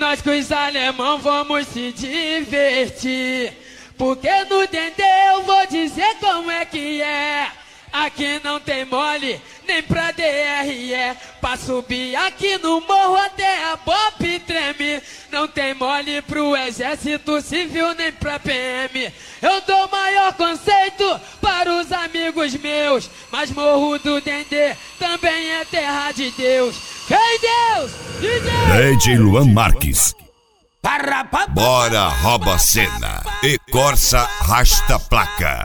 Nós com os alemão vamos se divertir, porque no Dendê eu vou dizer como é que é. Aqui não tem mole, nem pra DRE. Pra subir aqui no morro até a Bop treme. Não tem mole pro exército civil, nem pra PM. Eu dou maior conceito para os amigos meus, mas morro do Dendê também é terra de Deus. Ei Deus! DJ Luan Marques. Bora rouba cena e Corsa rasta placa.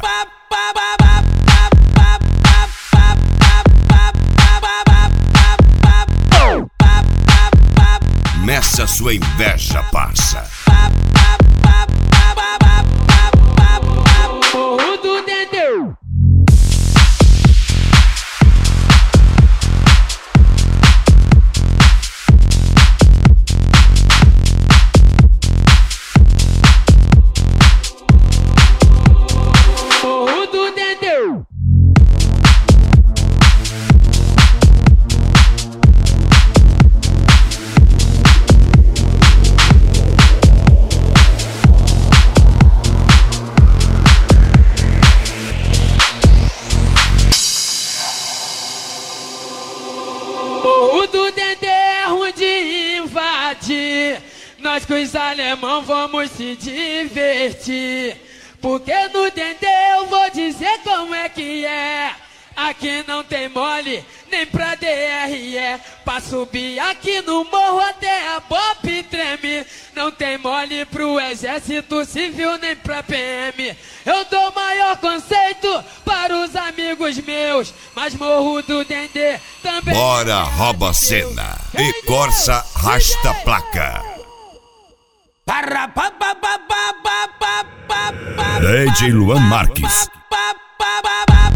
Meça sua inveja, parça. Morro do Dendê. Morro do Dendê. Morro do Dendê é ruim de invadir. Nós com os alemão vamos se divertir, porque no Dendê eu vou dizer como é que é. Aqui não tem mole, nem pra DRE. Pra subir aqui no morro até a Bop treme. Não tem mole pro exército civil, nem pra PM. Eu dou maior conceito para os amigos meus, mas morro do Dendê também. Bora rouba cena e Corsa rasta placa. DJ Luan Marques.